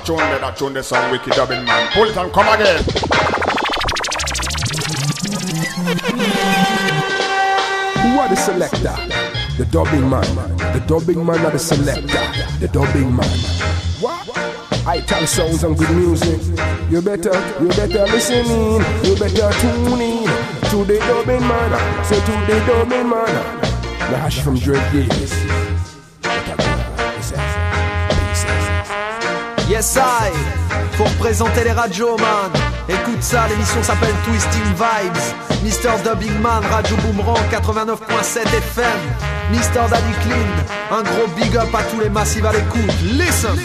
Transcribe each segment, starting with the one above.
that tune, the song Wicked Dubbing Man. Pull it and come again. Who are the selector? The dubbing man. The dubbing man are the selector. The dubbing man. What? I tell sounds and good music. You better listen in. You better tune in to the dubbing man. So to the dubbing man. The hash from Dread Davis. Yes I, pour présenter les radios man. Écoute ça, l'émission s'appelle Twisting Vibes. Mr. Dubbing Man, Radio Boomerang 89.7 FM. Mr. Daddy Clean, un gros big up à tous les massives à l'écoute. Listen.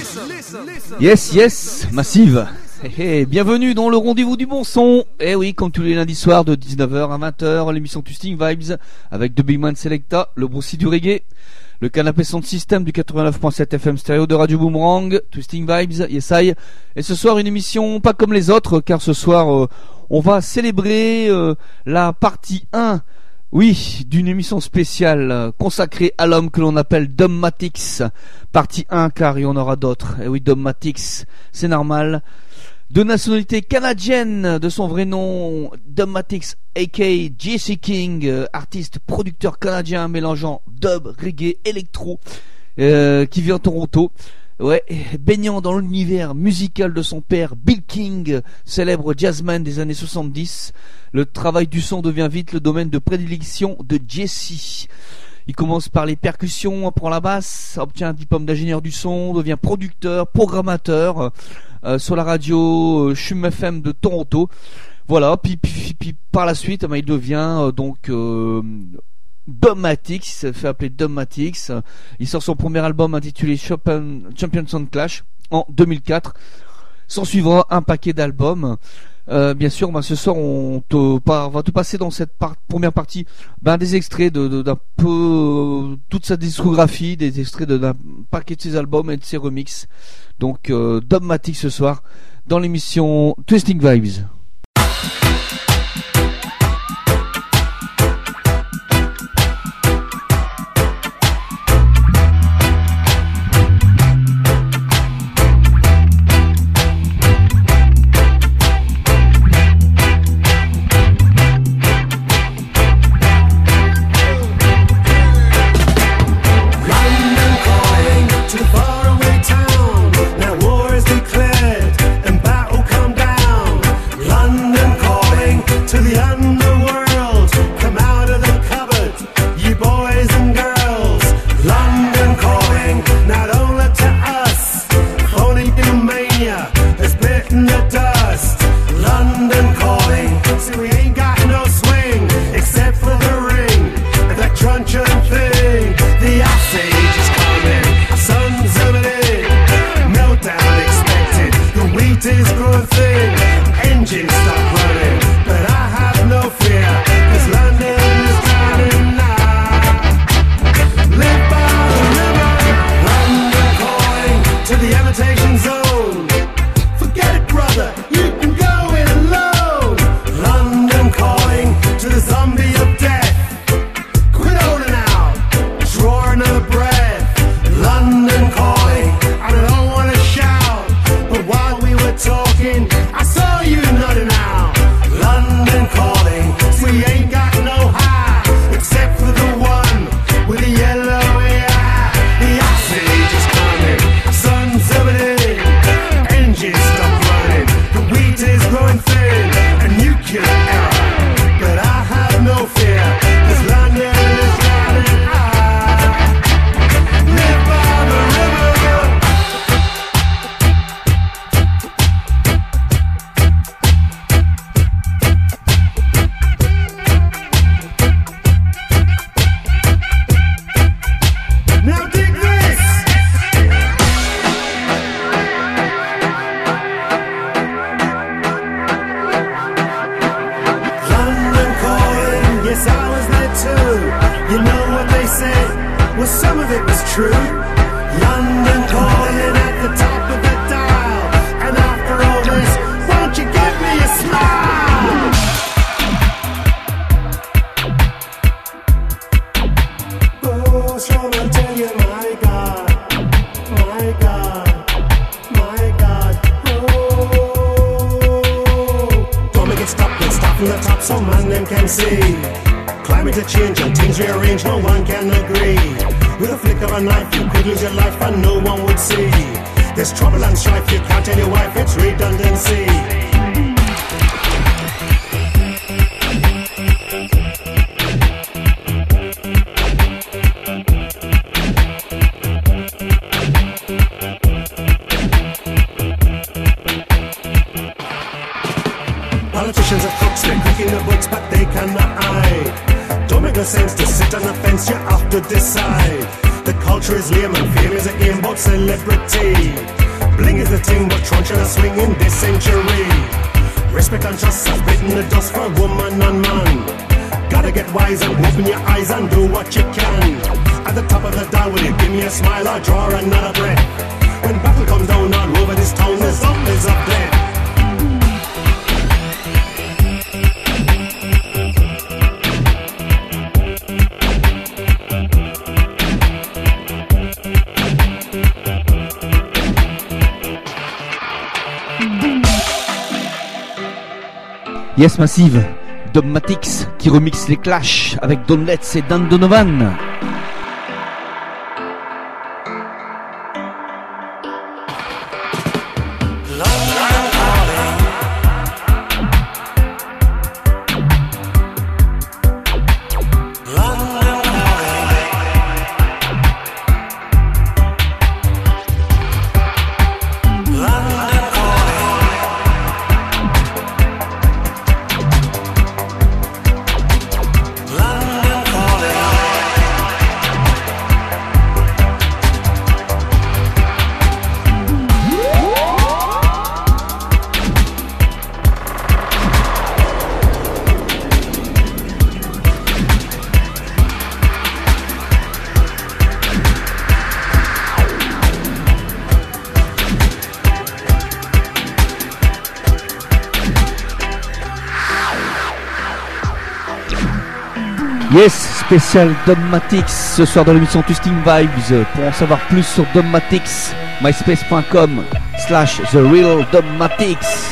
Yes, Massive. Bienvenue dans le rendez-vous du bon son. Eh oui, comme tous les lundis soirs de 19h à 20h, l'émission Twisting Vibes avec The Big Man Selecta, le broussi du reggae, le canapé sound system du 89.7 FM stéréo de Radio Boomerang, Twisting Vibes, yes I. Et ce soir une émission pas comme les autres, car ce soir on va célébrer la partie 1, oui, d'une émission spéciale consacrée à l'homme que l'on appelle Dubmatix. Partie 1, car il y en aura d'autres. Et oui, Dubmatix, c'est normal. De nationalité canadienne, de son vrai nom, Dubmatix, aka JC King, artiste, producteur canadien mélangeant dub, reggae, électro, qui vit en Toronto. Ouais, baignant dans l'univers musical de son père, Bill King, célèbre jazzman des années 70. Le travail du son devient vite le domaine de prédilection de JC. Il commence par les percussions, apprend la basse, obtient un diplôme d'ingénieur du son, devient producteur, programmateur sur la radio Chum FM de Toronto. Voilà, puis par la suite, il devient Dubmatix, il se fait appeler Dubmatix. Il sort son premier album intitulé Champion Sound Clash en 2004. S'en suivra un paquet d'albums. Bien sûr, ce soir on va te passer dans cette première partie des extraits d'un peu toute sa discographie, des extraits d'un paquet de ses albums et de ses remixes. Donc Dubmatix ce soir dans l'émission Twisting Vibes. My God, what some man them can see. Climate a change and things rearrange, no one can agree. With a flick of a knife, you could lose your life and no one would see. There's trouble and strife, you can't tell your wife, it's redundancy. Politicians are crooks, they're cooking the books, but they cannot hide. Don't make no sense to sit on the fence, you have to decide. The culture is lame and fame is a game about celebrity. Bling is the thing, but truncheon should swing in this century. Respect and trust have bitten the dust for woman and man. Gotta get wise and open your eyes and do what you can. At the top of the dial, will you give me a smile or draw another breath? When battle comes down all over this town, the zombies up there. Yes Massive, Dogmatix qui remixe les Clash avec Don Letts et Dan Donovan. Yes, spécial Dogmatix ce soir dans l'émission Twisting Vibes. Pour en savoir plus sur Dogmatix, myspace.com/The Real Dogmatix.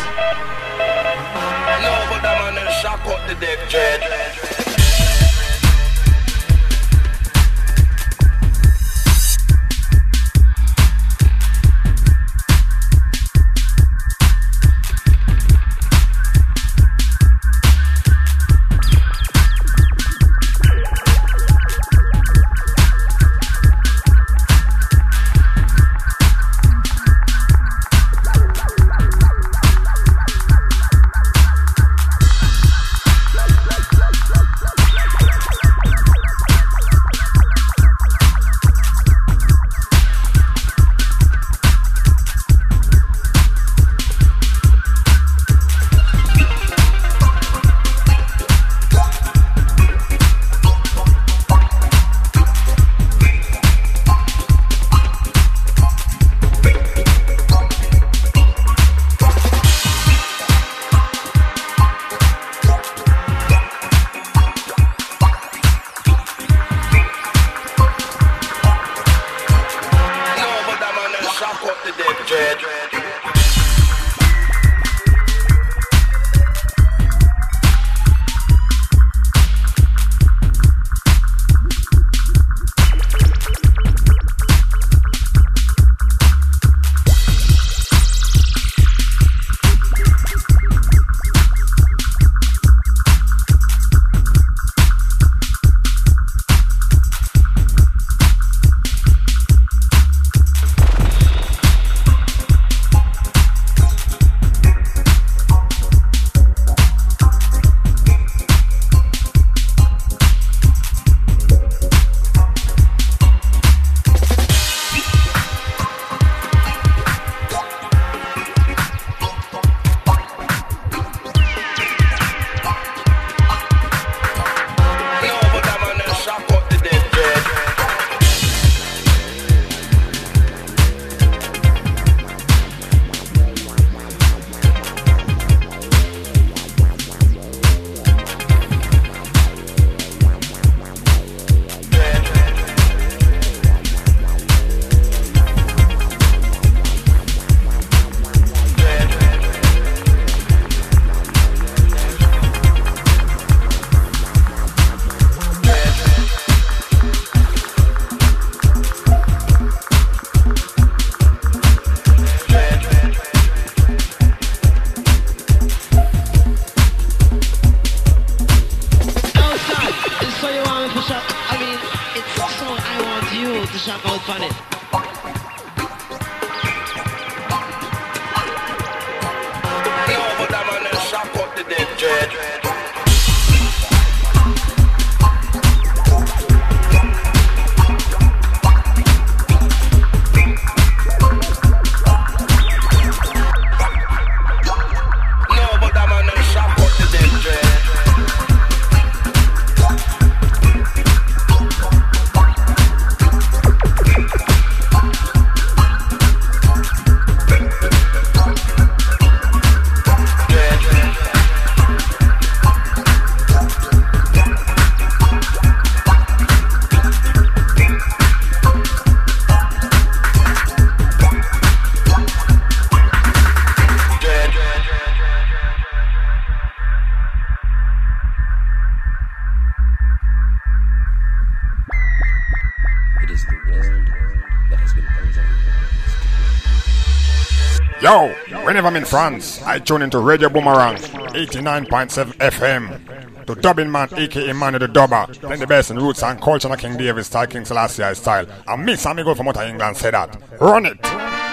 Yo, whenever I'm in France, I tune into Radio Boomerang, 89.7 FM. To Dubbing Man, aka Man of the Dubber, playing the best in roots and culture and King David style, King Selassie style. And Miss Amigo from Outer England said that. Run it!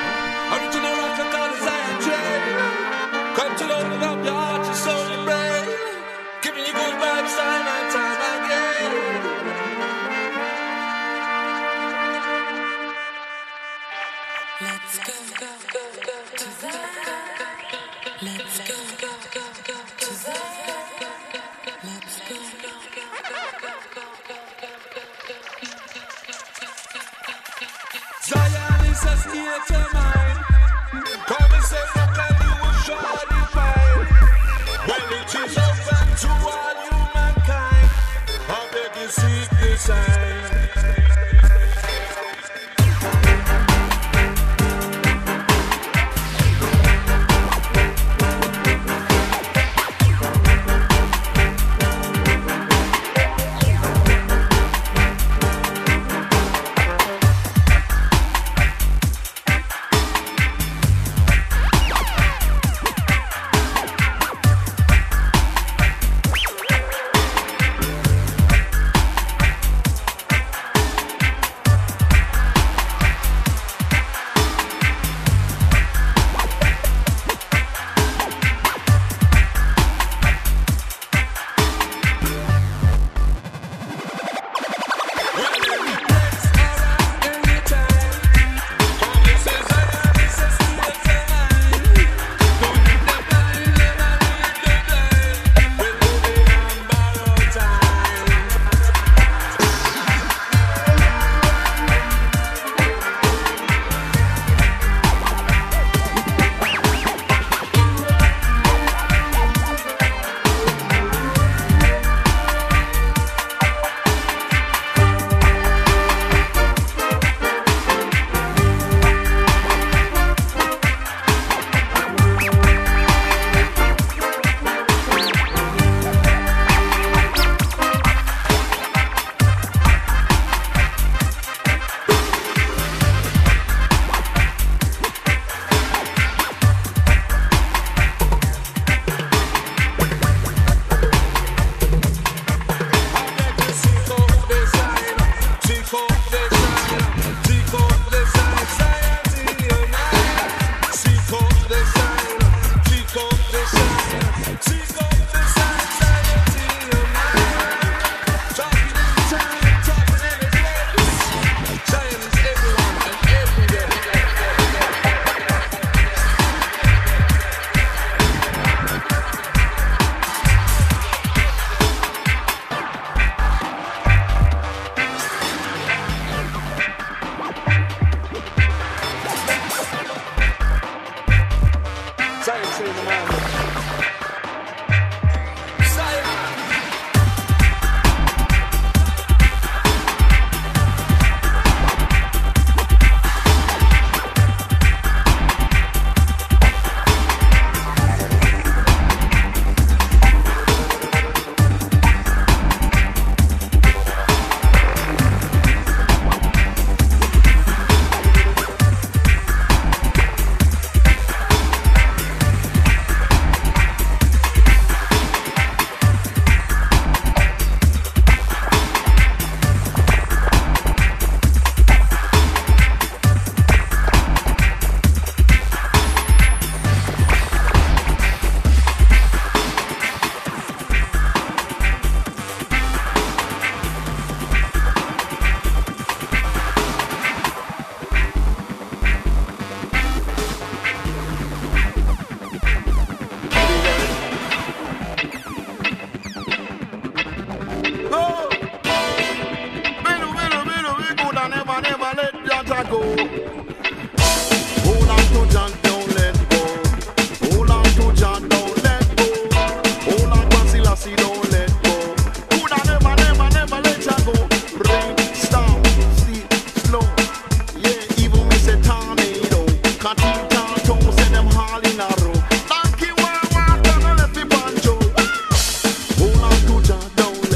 Zion is a state of mind. Come and say, look at you, surely find. When it is open to all humankind, I beg you seek the sign.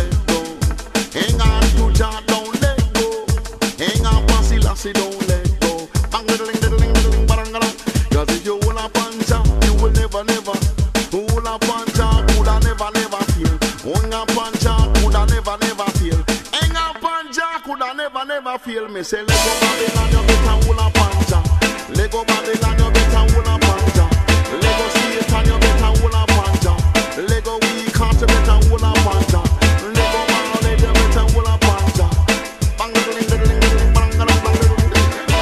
Don't let go. never feel me. Say Lego Babylon, you better hold a panja. Lego Babylon, you better hold a panja. Lego Satan, you better hold a panja. Lego weak heart, you better hold a panja. Lego Marley, you better hold a panja. Bang diddling diddling diddling bang bang bang diddling.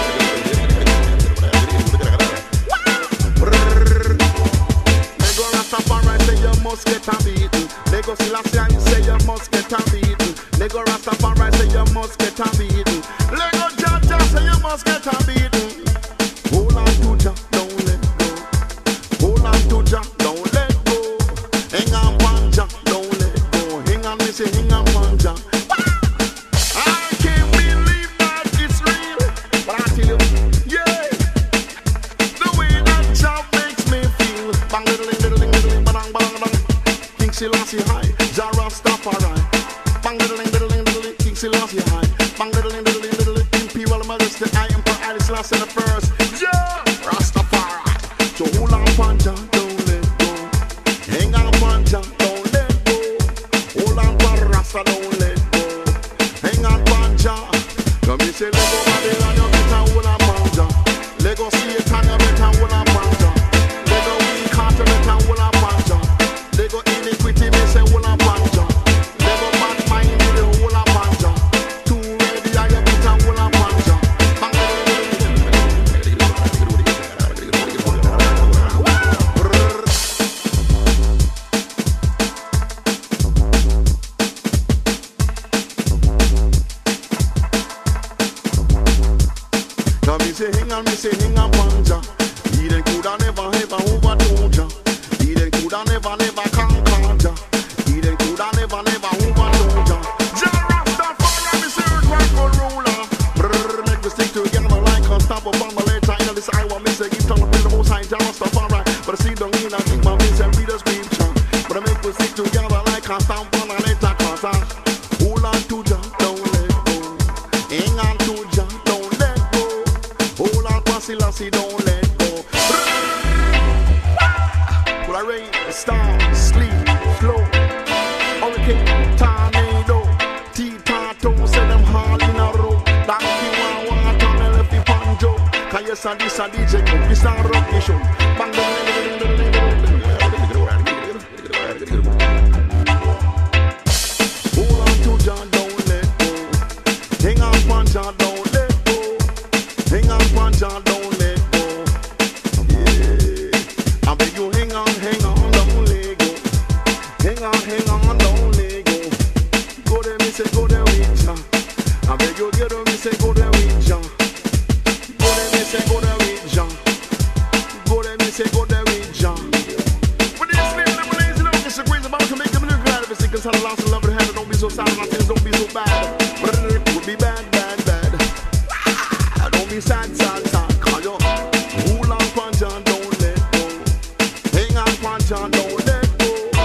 Lego Rastafari say you must get a beaten. Lego Selassie say you must get a beaten. Lego Rastafari say you must get a beaten. Lego Jaja say you must get a beaten. Hold on to Jah, don't let go. Hold on to Jah, don't let go. Hang on panja, don't let go. Hang on, me say hang on panja. I can't believe that it's real, but I tell you, yeah, the way that Jah makes me feel. Bang diddling diddling diddling, bang bang bang. King Selassie high, Jah Rastafari. Bang diddling diddling diddling, King Selassie high. Bang diddling diddling diddling, Imperial Majesty, I am for Haile Selassie the first. Yeah, Rastafari. So hold on panja, don't let go. Hang on panja, don't let go. Hold on for Rasta, don't let go. Hang on panja. Come me say Lego Babylon, you better hold on panja. Lego Satan, you better hold on panja. Lego weak heart, you better hold on panja. Lego iniquity, me say hold on panja. Lego bad mind, you hold on panja. Too ready, you better hold on panja. Bang now me say hang on panja. He then coulda never ever overthrow Jah. He then coulda never conquer Jah. He then coulda never overthrow Jah. Jah Rastafari, me say rightful ruler. Brrr, make me stick together like unstoppable. My later in this hour, me say give tongue to the most high Jah Rastafari. But I see don't mean I think my me say read the scripture. But I make me stick together like unstoppable. My later cause hold on to Jah, don't let go. Hang on to Jah, don't let go. Hold on to Selassie, don't let go. Will I rain, storm, sleep, flow, hurricane, tornado, T-Tato, say them all in a row. Donkey water, me left the banjo. Cause yes, and this a DJ, this a rock the show. Bang, hold on to Jah, don't let go. Hang on panja, don't let go. Hang on panja, don't let go. Yeah, I beg you hang on, don't let go. Hang on, don't let go. Go there, me say go there with Jah. I beg you get on, me say go there with Jah. Go there, me say go there with Jah. Go there, me say go there with Jah. But this name, them lazy don't disagree about to make them look glad if it's sick and sad, lost and love and hand. Don't be so sad, my things don't be so bad. But it would be bad, bad, bad. Don't be sad, sad, sad. Call you hold on panja, don't let go. Hang on panja, don't let go.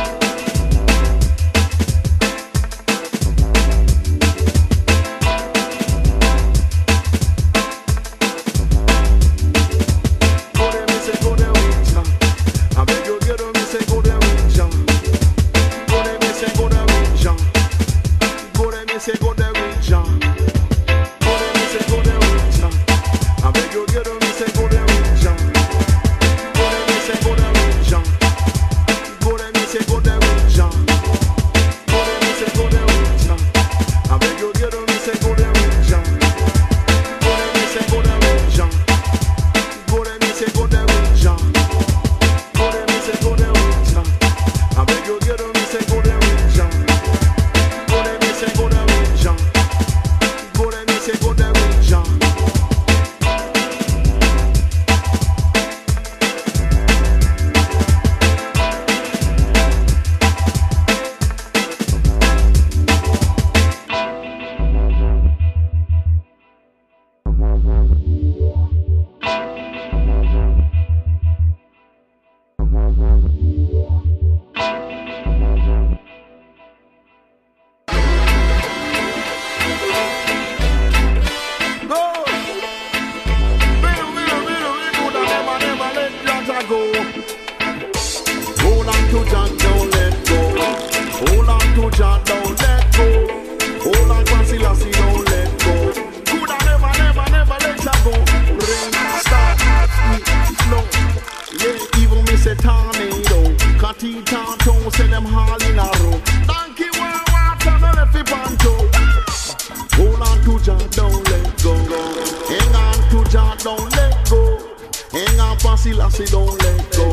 Go there, me say go there with Jah. I beg you get on, me say go there with Jah. Go there, me say go there with Jah. Go there, me say go there with Jah. Go there, me say go there with Jah. I beg you get on, me say go there with Jah. Go there, me say go there with Jah. Go there, me say go there with Jah. Go there, me say go there with Jah. I beg you get on, me say go there with Jah. Go there, me say go there with Jah. Go there, me say go there with Jah. Go there, me say go there with Jah. I beg you get on, me say go there with Jah. Go there, me say go there with Jah. Go there, me say go there with Jah. Jah, don't let go. Hold on, Selassie, don't let go. teeth and tongue, say them all in a row. Donkey want water, no left it panto. Hold on to Jah, don't let go. Hang on to Jah, don't let go. Hang on for Selassie, don't let go.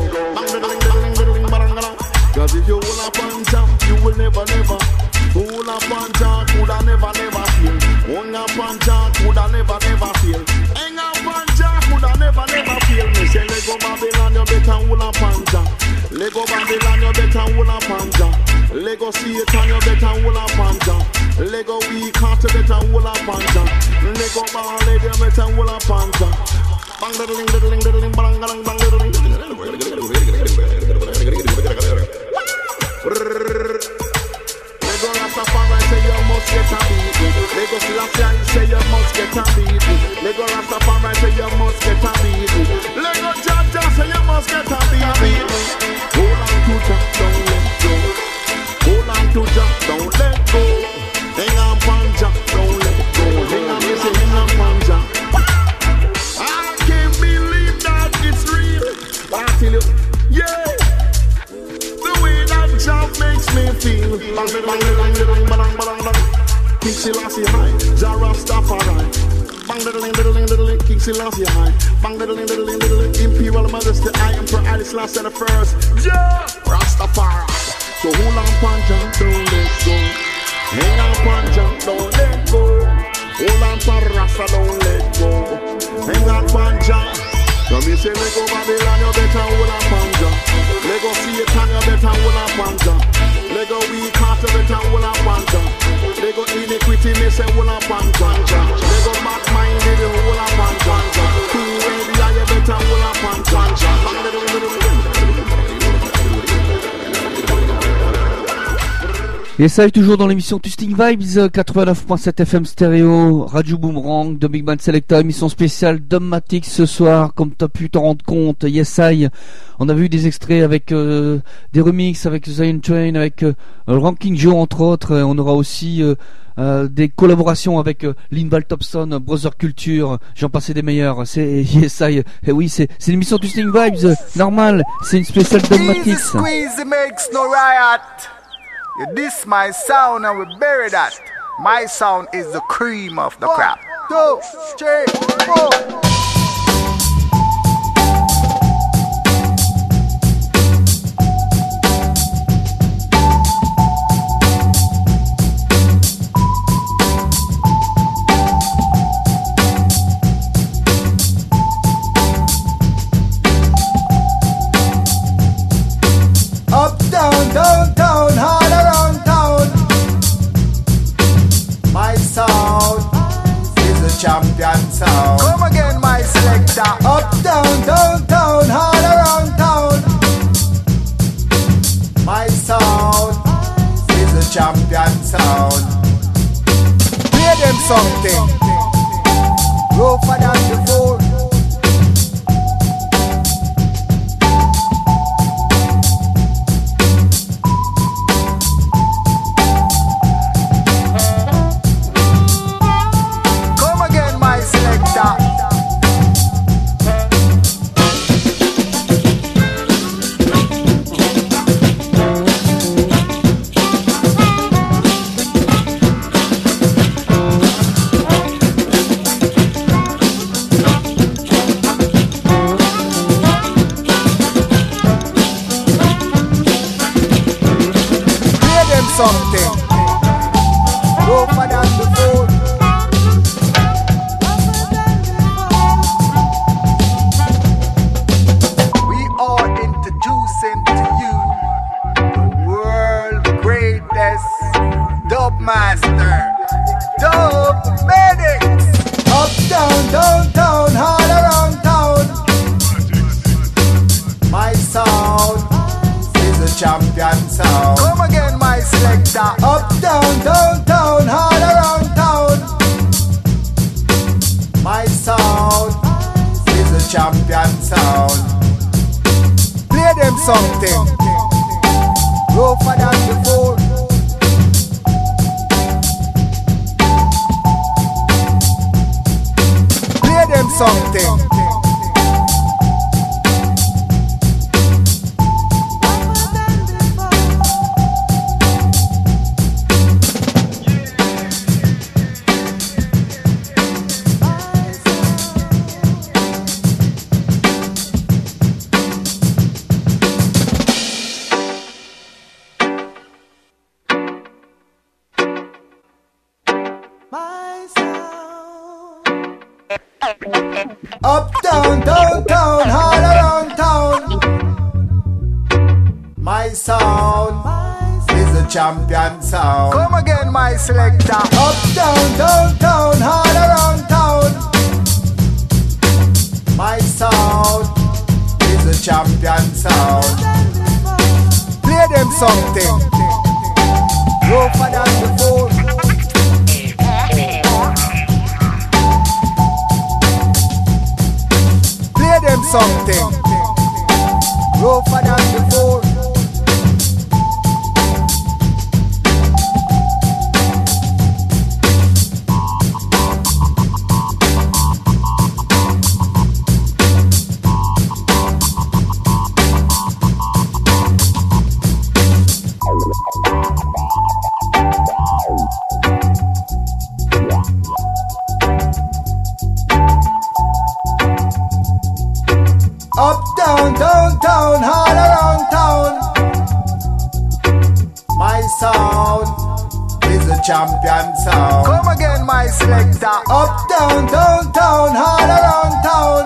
Cause if you hold up on Jah, you will never, never. Hold up on Jah, coulda never, never fail. Hold up on Jah, coulda never, never fail. Hang up on Jah, coulda never, never fail. Me say Lego Babylon, you better hold up on Jah. Lego Babylon, you better hold up on Jah. Lego Satan, you better hold up on Jah. Lego weak heart, you better hold up on Jah. Lego ball, you better hold up on Jah. Bang diddling diddling diddling bang bang bang diddling. Lego Rastafari say you must get a beating. Lego Selassie say you must get a beating. Lego Rastafari say you must get a beating. Lego Jah say you must get a beating. Hold on to Jah, don't let go. Hold on to Jah, don't let go. Hang on pan Jah, don't let go. Hang on, me say hang on pan Jah. I can't believe that it's real, but I tell you, yeah. Jah makes me feel. Bang bang bang bang bang bang bang. King Selassie high, Jah Rastafari. Bang diddling diddling diddling. King Selassie high. Bang diddling diddling diddling. Imperial Majesty, I am for Haile Selassie the first. Jah Rastafari. So hold on, Panja, don't let go. Hang on, Panja, don't let go. Hold on, Rasta, don't let go. Hang on, Panja. So me say Lego Babylon, you better hold on, Panja. Lego Satan, you better hold on, Panja. Lego weak heart, you better hold on, Panja. Lego iniquity, me say hold on, Panja. Lego back minded, you hold on, Panja. Too ready, you better hold on, Panja. Et ça est toujours dans l'émission Twisting Vibes, 89.7 FM stéréo, Radio Boomerang, de Big Band Selecta, émission spéciale Dogmatic ce soir, comme tu as pu t'en rendre compte. Yes I, on a vu des extraits avec des remixes avec Zion Train, avec Ranking Joe entre autres. On aura aussi des collaborations avec Linval Thompson, Brother Culture, j'en passais des meilleurs. C'est Yes I, et oui c'est l'émission Twisting Vibes, normal, c'est une spéciale Dogmatic. Squeeze makes no riot. You diss my sound and we bury that. My sound is the cream of the crop. 1, 2, 3, 4. Up, down, downtown, all around town. My sound is a champion sound. Come again, my selector. Up, down, downtown, all around town. My sound is a champion sound. Play them something. Go for that before. Something. Go for that before. We are introducing to you the world's greatest dub master, Dub Medics. Up, down, downtown, all around town. My sound is a champion sound. Come again, my selector. Up, down, downtown, all around town. My sound is a champion sound. Play them something. Go for that before. Play them something. Uptown, downtown, all around town. My sound is a champion sound. Come again, my selector. Uptown, downtown, all around town. My sound is a champion sound. Play them something. Rougher than before. Play them something. Rougher than before. Uptown, downtown, all around town. My sound is a champion sound. Come again, my selector. Uptown, downtown, all around town.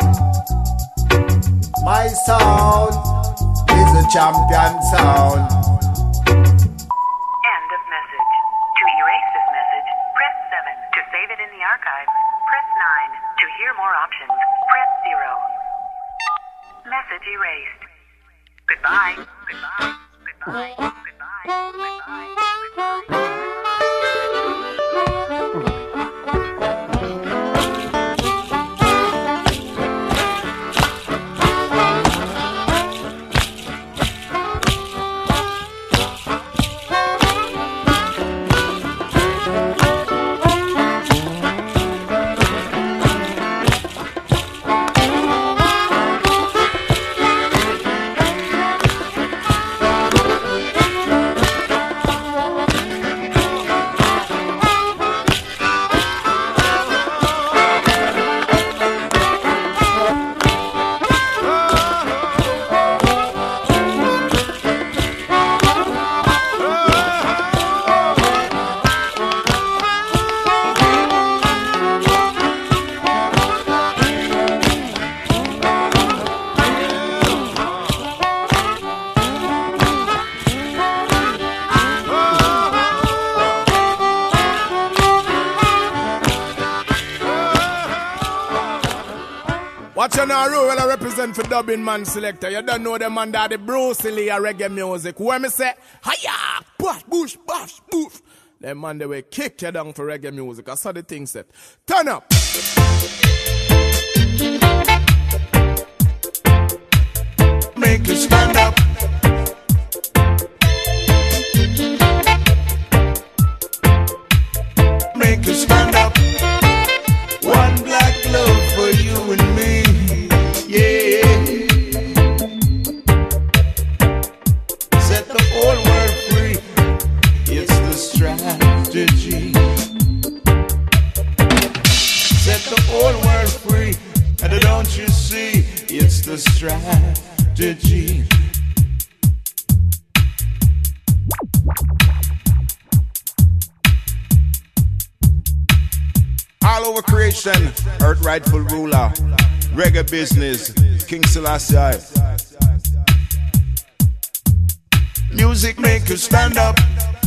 My sound is a champion sound. End of message. To erase this message, press 7. To save it in the archive, press 9. To hear more options, press 0. Message erased. Goodbye. Goodbye. Goodbye. Goodbye. Goodbye. Goodbye. Watch your now rule when I represent for Dubbing Man Selector. You don't know the man that the Bruce Lee a reggae music. When me say, hiya, push, bush, bash, boof. Them man they will kick you down for reggae music. I saw the thing set. Turn up. Make you stand up. Make you stand up. One black glove for you and me. Yeah. Set the whole world free. It's the strategy. Set the whole world free. And don't you see? It's the strategy. All over creation, earth rightful ruler, reggae business, King Selassie. Music make you stand up.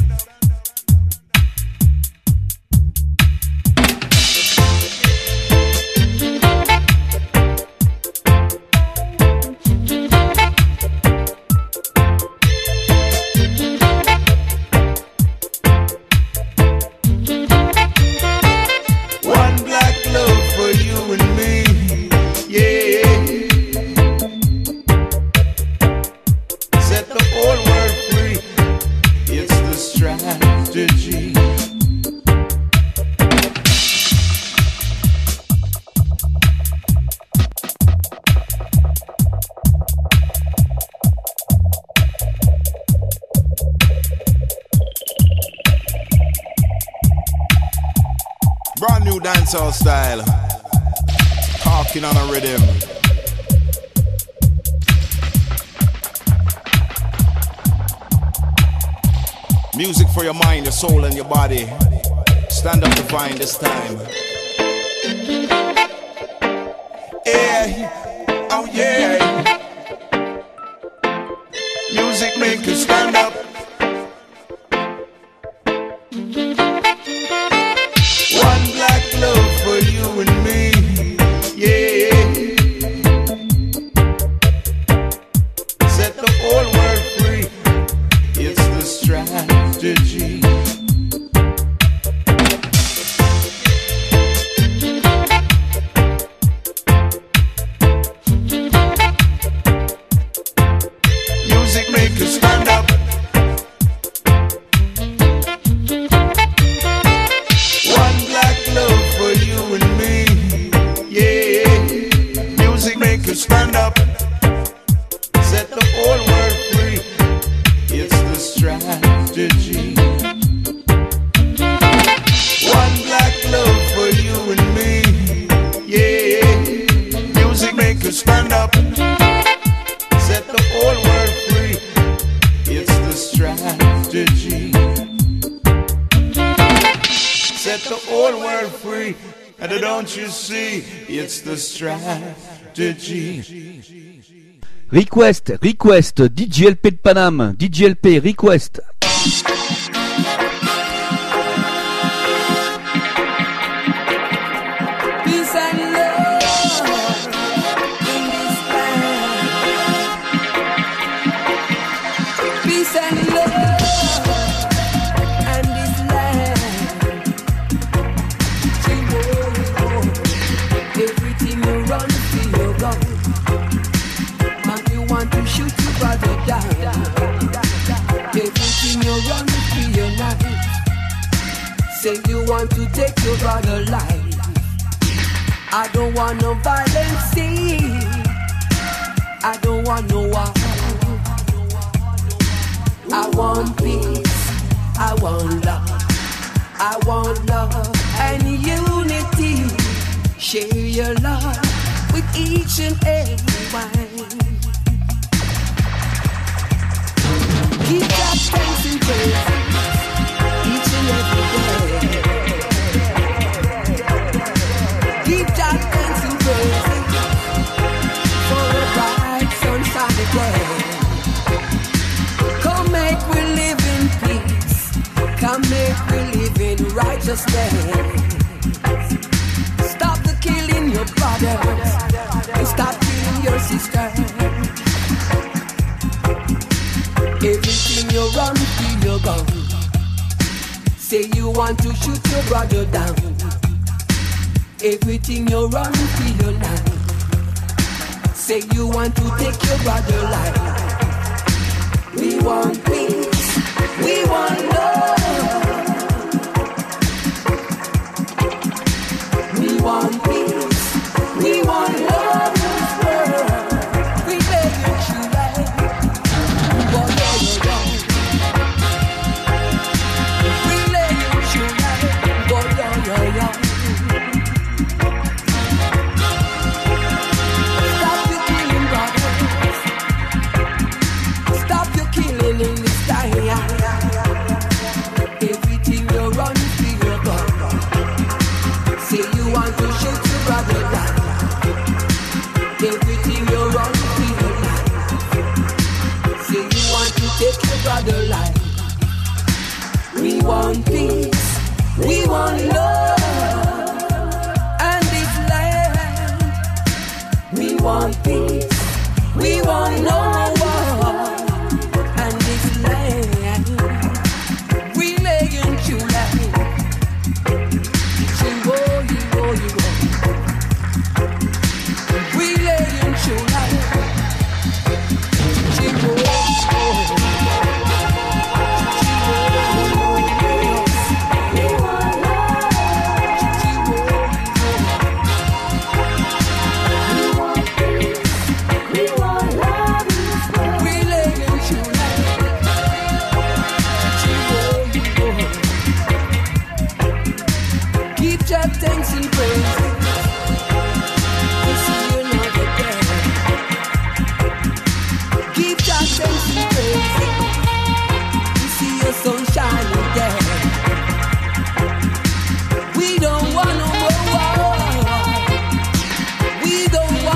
Brand new dancehall style, talking on a rhythm. Music for your mind, your soul and your body. Stand up to find this time. yeah, oh yeah. Music make you stand up. One black love for you and me, yeah. Set the whole world free. It's the strategy. Music make you stand up. One black love for you and me, yeah. Music make you stand up. Set the whole world free. It's the strategy. One black love for you and me, yeah. Music make you stand up. Set the whole world free. It's the strategy. Set the whole world free. And don't you see? It's the strategy. Request, DJ LP de Paname, DJ LP, request. Peace and love in this land. Peace and love and this land. Everything you run, feel your gun. Man, you want to shoot your brother down. Everything you run, feel your knife. Say you want to take your brother life. I don't want no violence, see. I don't want no war. I want peace, I want love. I want love and unity. Share your love with each and everyone. Keep that thanks and praise each and every day. Keep that thanks and praise for a bright sunshiny day. Come make we live in peace. Come make we live in righteousness. Stop the killing your brothers and stop killing your sisters. Everything you run, feel your gun. Say you want to shoot your brother down. Everything you run, feel your life. Say you want to take your brother life. We want peace, we want love. We want peace, we want love in this world. We beg you to life. But you're wrong. We lay you to life. But you're wrong. Stop your killing, brothers. Stop your killing in this time. Everything you run, feel your gun. Say you want to shoot your brother down. Everything you run, feel your life. Say you want to take your brother life. We want peace, we want love, and this land. We want peace, we want no war, and this land. We lay in July. We lay in July. Keep your thanks and praise. Keep your thanks and praise. You see your sun shining there. We don't want no more war. We don't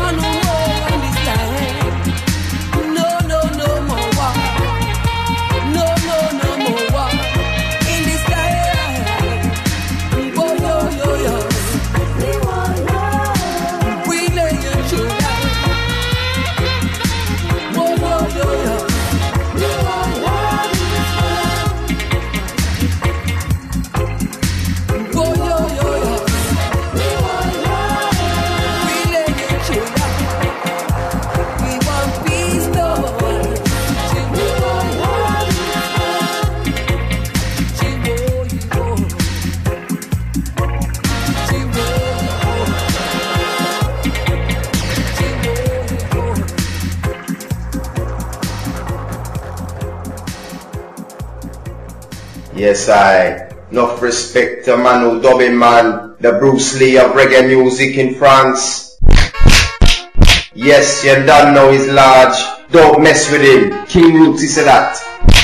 Yes, enough respect to Manu Dubbing Man, the Bruce Lee of reggae music in France. Yes, you don't know he's large. Don't mess with him. King Roots, he said that.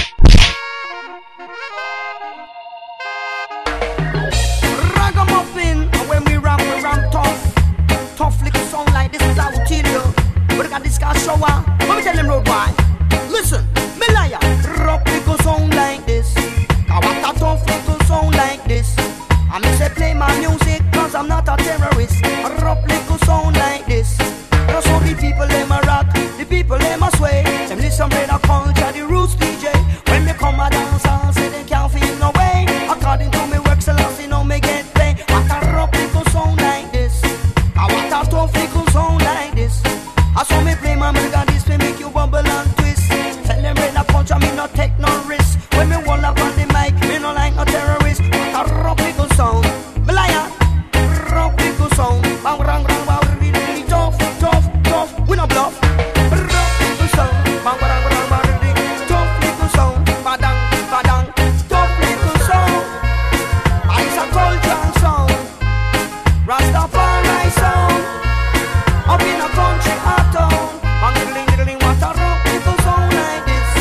Ragamuffin, and when we rap tough. Tough little song like this is how we tell you. But I got this guy shower. Let me tell him road why. Listen, me liar. Rock little song like this. I want a tough little song like this. I me say play my music cause I'm not a terrorist. A rock little song like this. That's how the people them a rock, the people them a sway. Them listen to the culture, the roots DJ. When me come a dance, I say they can't feel no way. According to me work, so you know me get paid. What a rock little song like this. I want a tough little song like this. I saw me play my music, this will make you bubble and twist. Tell them red a punch, I me not take no risk. When me wall up on the mic, me no like no terrorist. What a rock little song, me liar. Rock little song, bang rang rang bang. We no bluff. Rock little song, bang bang bang bang. Tough little song, badang badang. Tough little song, it's a culture song. Rastafari song, up in a country or town. Bang diddling diddling, what a rock little song like this.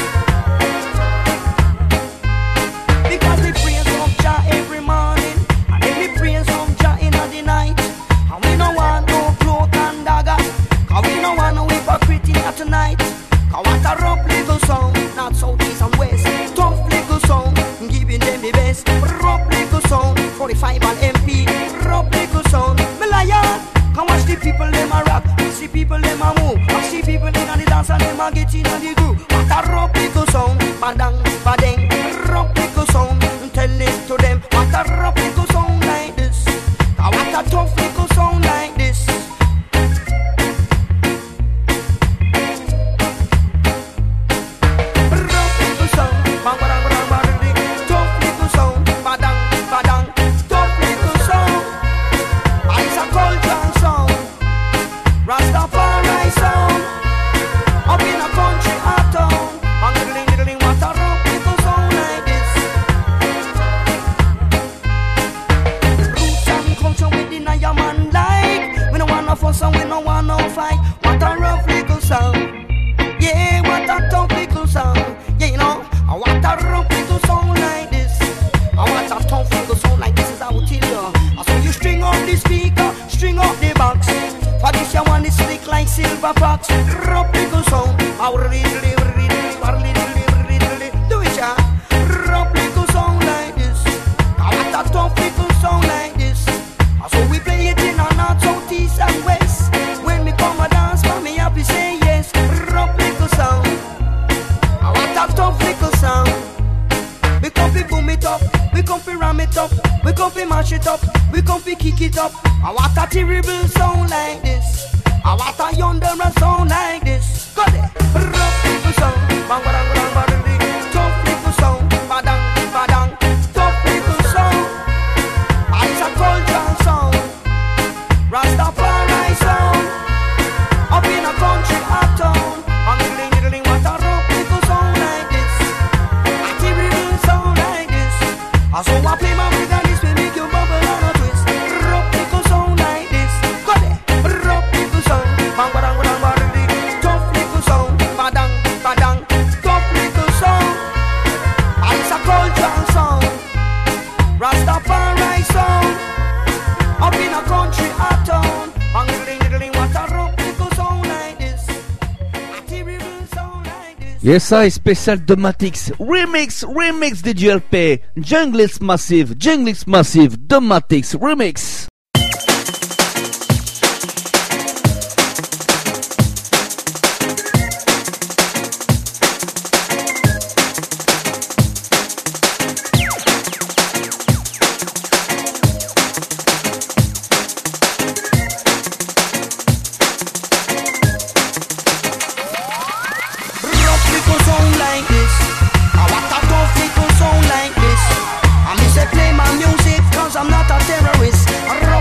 Because we praise of Jah every morning, and then we praise of Jah in the night. And we no want no cloak and dagger. Cause we no want no hypocrite here tonight. Cause what a rough little song, not south, east and west. Tough little song, giving them the best. Rough little song, 45 and MP. Rough little song, me liar. Can watch the people them a rock, watch the people them a move. Watch the people in the dance and them a get in the groove. What a rough little song, badang badang. Rough little song, tell it to them. What a rough little song like this. Cause what a tough little song like this. Rastafari song, up in a country or town. Bang diddling diddling, what a rock little song like this. Roots and culture we deny a man like. We no want no fuss and we no want no fight. What a rough little song, yeah, what a tough little song. Yeah, you know, what a rough little song like this. I want a tough little song like this is how we tell you. So you string up the speaker, string up the box. For this you want it slick like silver fox. Rock little song, do it ya. Rock little song like this. I want a tough little song like this. So we play it in a north, south, east and west. When me come a dance, for me happy say yes. Rock little song, I want a tough little song. We come fi boom it up, we come fi ram it up, we come fi mash it up, we come fi kick it up. I want a terrible sound like this. I want a yonder sound like this. Got it. Rough little sound, bang bang bang bang. Tough little sound, badang badang. Tough little sound, it's a culture sound. Rastafari sound, up in a country or town. Bang diddling diddling, what a rough little sound like this. A terrible sound like this. So I play my music and this will make you bubble and a twist. Rough little sound like this. Got it. Rough little sound, bang badang badang badang. Tough little sound, badang badang. Tough little sound, it's a culture sound. Rastafari sound, up in a country or town. Bang diddling diddling, what a rough little sound like this. A terrible sound like this. Yes, I spécial Domatix remix DJLP Junglix Massive Domatix remix. I'm not a terrorist.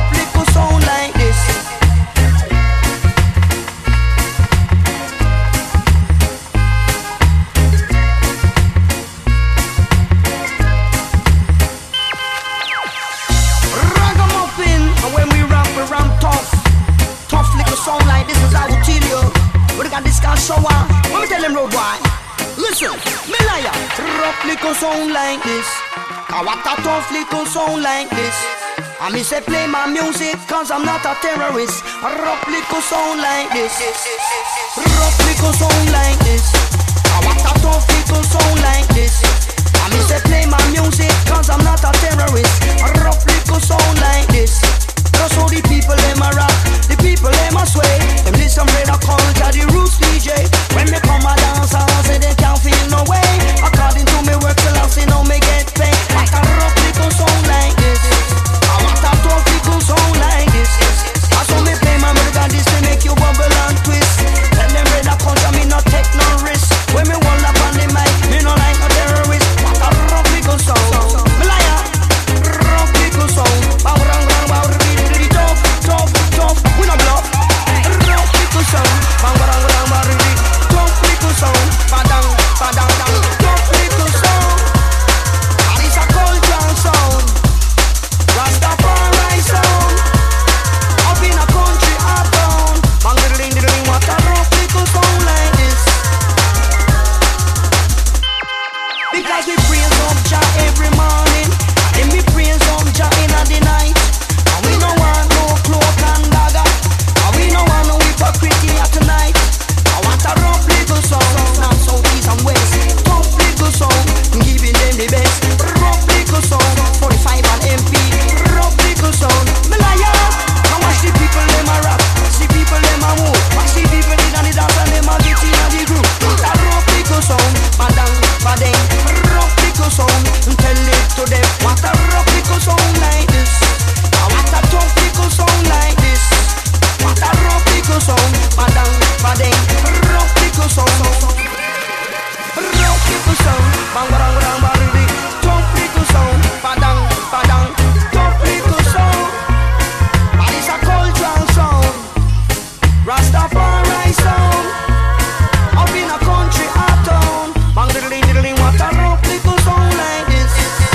rough little sound like this. I want a tough little sound like this. I me say play my music cause I'm not a terrorist. A rough little sound like this. Rough little sound like this. I want a tough little sound like this. I me say play my music cause I'm not a terrorist. A rough little sound like this. Just so the people them a rock, the people them a sway. Them listen to the culture, the roots DJ. When me come a dance, I say they can't feel no way. According to me work till I see no me get paid. Like a rough little sound like this. I want a tough little sound like this. I saw me play my melody to make you bubble and twist. Tell them read the culture, me not take no risk. When me hold up on the mic, me no like no terrorist. What a rough little sound. Me liar, rough little sound. Bow rang rang bow really tough, tough, tough. We no bluff. Rough little sound. Bang bang bang bang really tough little sound. Badang badang dang. Tough little sound. And it's a culture sound. Rastafari sound. Up in a country or town. Bang diddling diddling. What a rough little sound like this. Because we praise up Jah every morning, and we praise up Jah in the night. And we no want no cloak and dagger, and we no want no hypocrite here tonight. I want a rough little song, north, south, east and west. Tough little song, giving them the best. Rough little song, 45 and MP. Rough little song, me liar. Now watch the people them a rap, see people them a move. Watch the people in the dance and them a get in the group. A rough little song, badang, badang. Rough little sound, tell it to them. What a rough little sound like this. I want a tough little sound like this. What a rough little sound, badang, badang. Rough little sound, rough little sound, bang bang bang bang. Tough little sound, badang, badang. Tough little sound, and it's a cultural sound. Rastafari sound. Up in a country or town. Bang diddling diddling. What a rough little sound like this.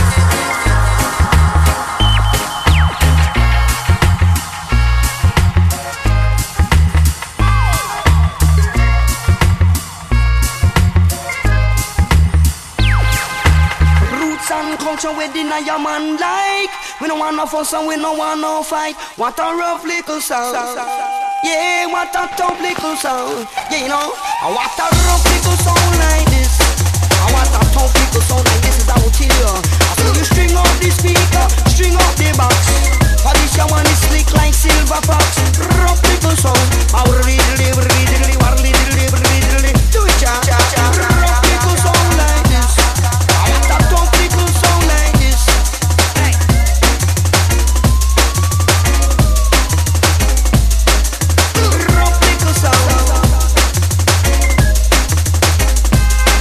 Roots and culture we deny a man like. We don't want no fuss and we don't want no fight. What a rough little sound. Yeah, what a tough little sound. Yeah, you know. What a rough little sound like this. I want a tough little sound like this is how I tell you. After you string up the speaker, string up the box. For this your one is slick like silver fox. Rough little sound. Do it, cha. Rough little sound like this. I want a tough little sound like this. Rough little sound.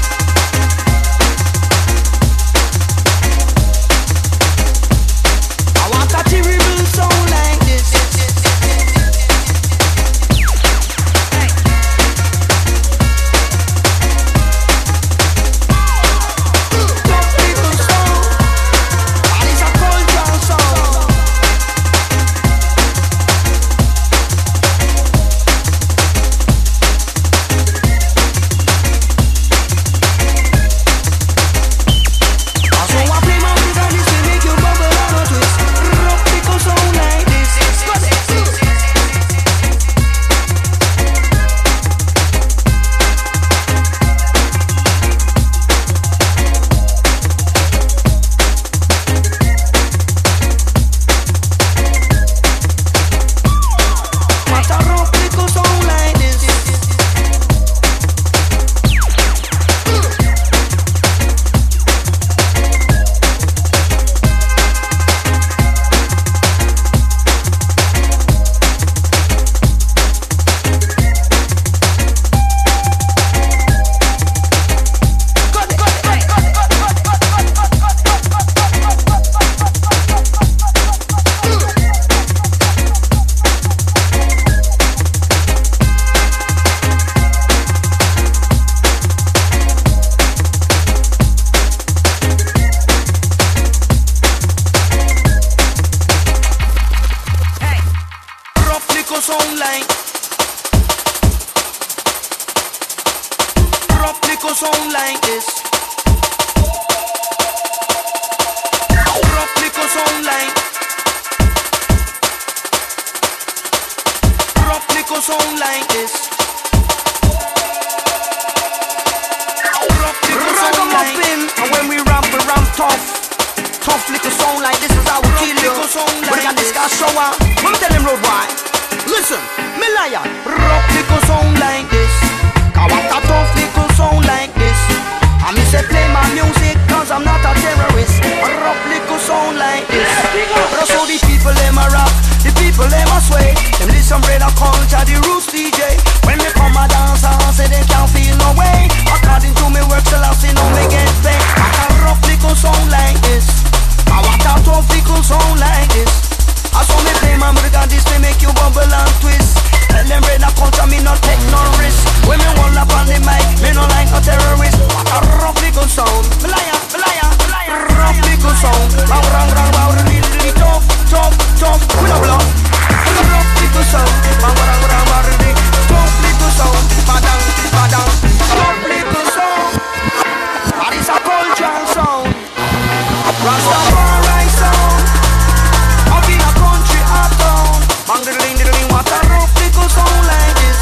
tough little sound like this is how we kill you. We got this guy shower. Let me tell him road why. Listen, me liar. Rough little sound like this. Cause what a tough little sound like this. I me say play my music cause I'm not a terrorist. A rough little sound like this. But so the people them a rock, the people them a sway. Them listen brother culture, the roots DJ. When me come a dance and say they can't feel no way. According to me work till I see no me get paid. What a rough little sound like this. I want a tough little sound like this. I saw me play my murder this to make you bubble and twist. Tell them brother culture me not take no risk. When me hold up on the mic, me no like a terrorist. What a rough little sound. Liar, liar, liar. Rough little sound. Bang, rang, rang, bang, really tough, tough, tough. We no bluff. Rough little sound. Bang, rang, rang, bang, really tough little sound. Badang, badang. Tough little sound. That is a cultural sound. Rastafari sound. Up in a country or town. Bang, diddling, diddling. What a rough little sound like this.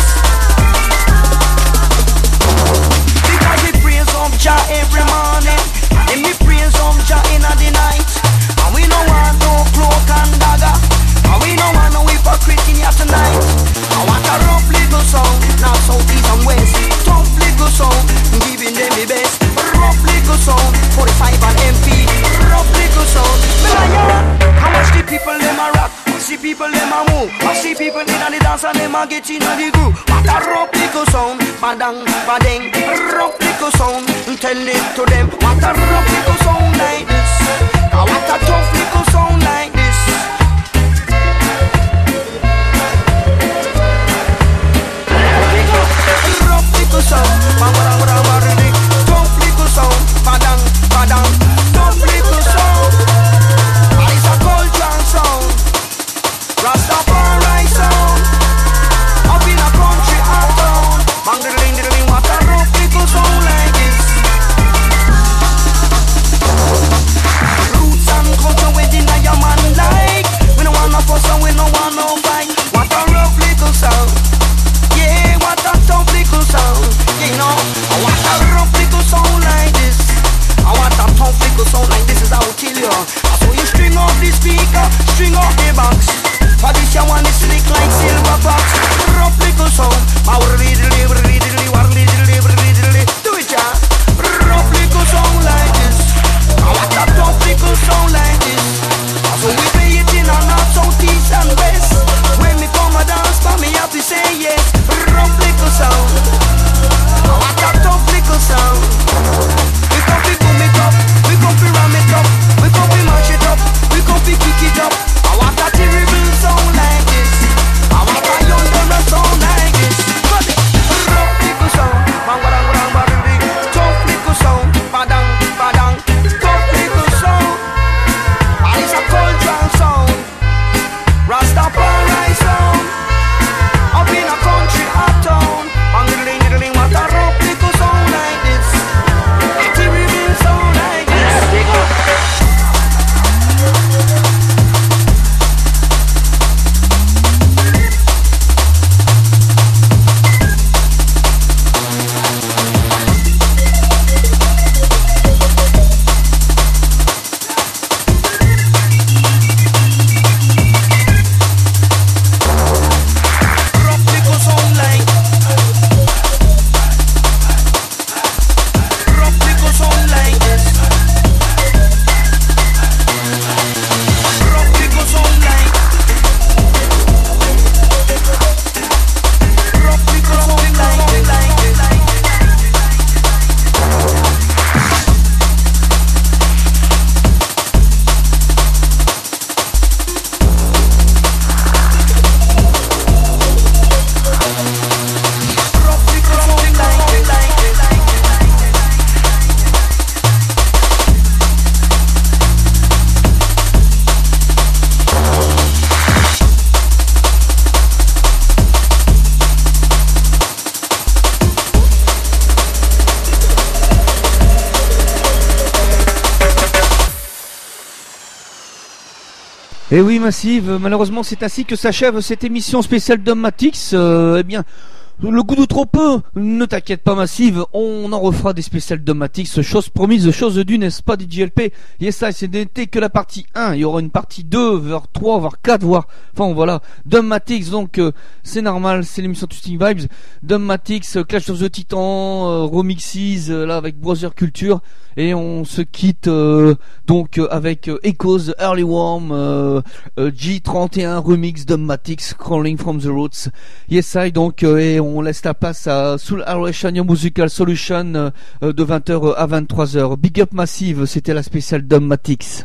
Because we praise up Jah every morning, and we praise up Jah in the night. And we don't want no cloak and dagger, and we don't want no hypocrite in here tonight. I want a rough little sound, not south, east and west. Tough little sound, giving them the best. Rough little sound, 45 and MP. Rough little sound, me lion. How much the people them a rock? See people them a move. I see people in the dance and them a get in the groove. What a rough little sound, badang, badang. Rough little sound, tell it to them. What a rough little sound like this. What a tough little sound like this. Rough little sound, badang, badang. Tough little sound, badang, badang. Tough little sound. That is a cultural sound. Rastafari sound. Up in a country or town. Bang diddling diddling. What a rough little sound like this. Roots and culture within a your man like. We don't want no fuss and we don't want no fight. What a rough little sound. Yeah, what a tough little sound. You know, what a rough little sound like this. I want a tough little sound like this is how we kill you. So you string off the speaker, string off the box. For this you want it slick like silver fox. Rough little sound. Do it, ya. Rough little sound like this. I want a tough little sound like this. So we play it in and out, south, east and west. When me come a dance for me have to say yes. Rough little sound. I want a tough little sound. We come to boom it up, we come to ram it up, we come to mash it up, we come to kick it up. I want a terrible sound like this. I want a young girl sound like this. Rough little sound, bang bang bang bang bang. Tough little sound, badang badang. Tough little sound, that is a cultural sound. Rastafari sound. Up in a country or town. Bang diddling diddling. What a rough little sound like this. A terrible sound like this. Et oui, Massive, malheureusement c'est ainsi que s'achève cette émission spéciale Dogmatix. Eh bien, le goût de trop peu. Ne t'inquiète pas, Massive, on en refera des spéciales Dubmatix, chose promise, chose due, n'est-ce pas, DJLP? Yes, ça, ce n'était que la partie 1, il y aura une partie 2, voire 3, voire 4, voire... Enfin, voilà, Dubmatix, donc, c'est normal, c'est l'émission Twisting Vibes. Dubmatix, Clash of the Titans, remixes, là, avec Brother Culture, et on se quitte, donc, avec Echoes, Early Worm, G31, remix, Dubmatix, Crawling from the Roots. Yes, I, donc, et on laisse la place à Soul Aeration Musical Solution de 20h à 23h. Big Up Massive, c'était la spéciale Dubmatix.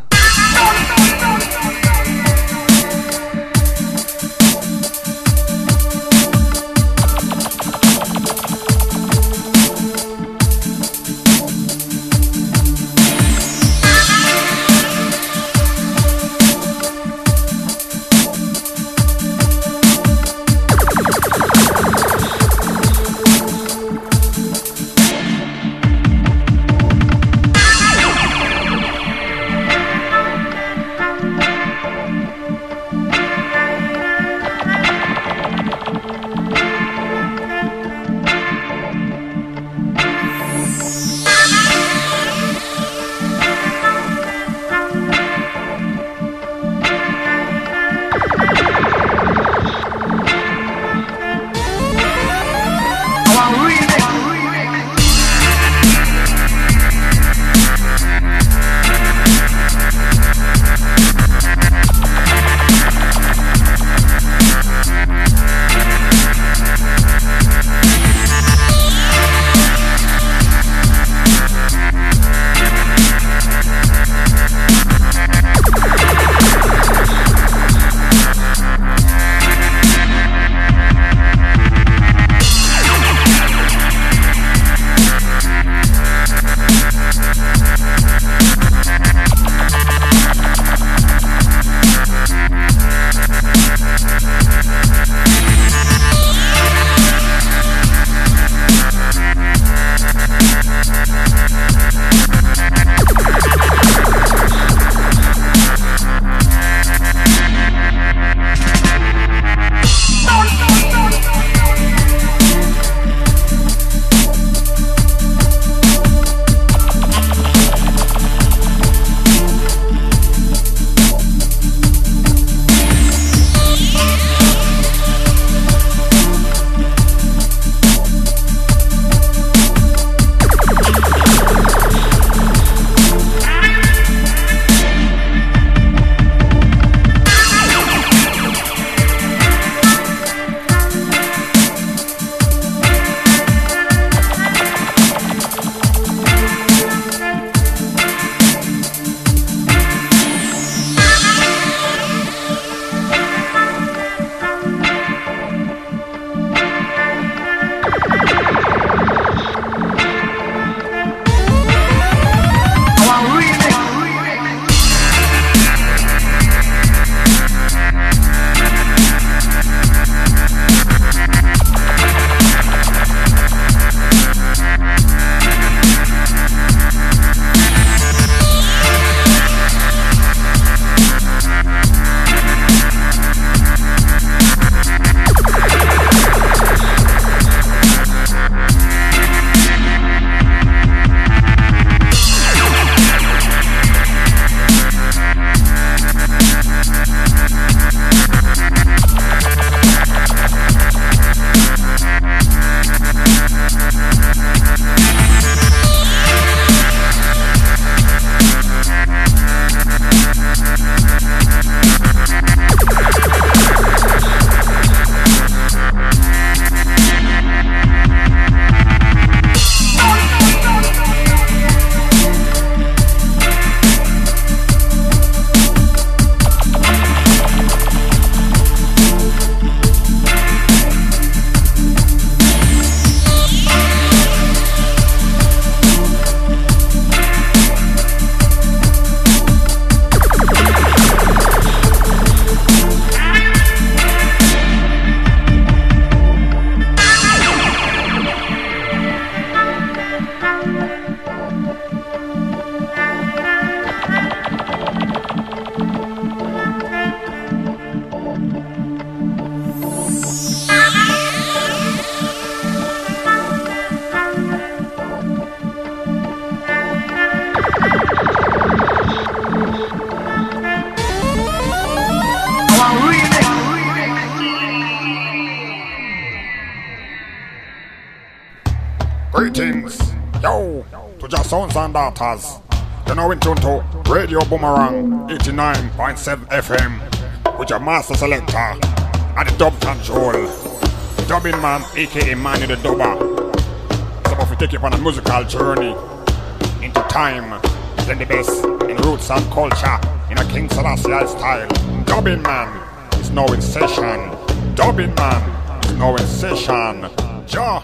sons and daughters. You're now in tune to Radio Boomerang 89.7 FM with your master selector at the dub control, Dubbing Man, aka Manny the Dubber. It's about to take you on a musical journey into time, then the best in roots and culture in a King Selassie style. Dubbing Man is now in session. Dubbing Man is now in session. Ja.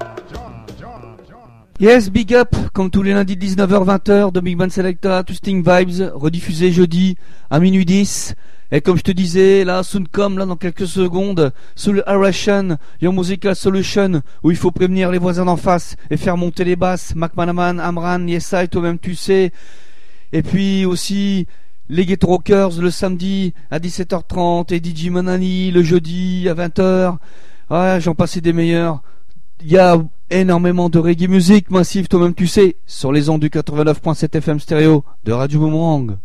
Yes, big up, comme tous les lundis 19h-20h de Big Band Selecta, Twisting Vibes, rediffusé jeudi à minuit 10. Et comme je te disais, là, Soundcom, là, dans quelques secondes, sous le Aration, Your Musical Solution, où il faut prévenir les voisins d'en face et faire monter les basses, Mac Manaman, Amran, Yesai, toi-même tu sais. Et puis aussi, les Ghetto Rockers, le samedi à 17h30, et DJ Manani, le jeudi à 20h. Ouais, j'en passais des meilleurs. Il y a énormément de reggae musique massive, toi-même tu sais, sur les ondes du 89.7 FM stéréo de Radio Boomerang.